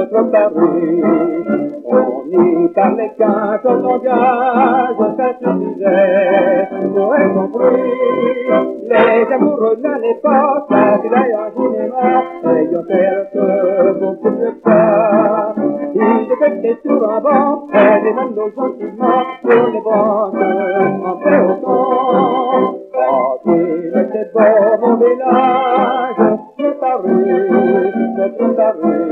notre Paris. On y parlait qu'un seul langage, ça suffisait pour être compris. Les amoureux n'allaient pas s'attirer un cinéma, ayant quelque beaucoup de ça. Ils étaient sur un banc, et les mains gentiment sur les banques, en fait autant. Oh, il était beau mon village, notre Paris, notre Paris.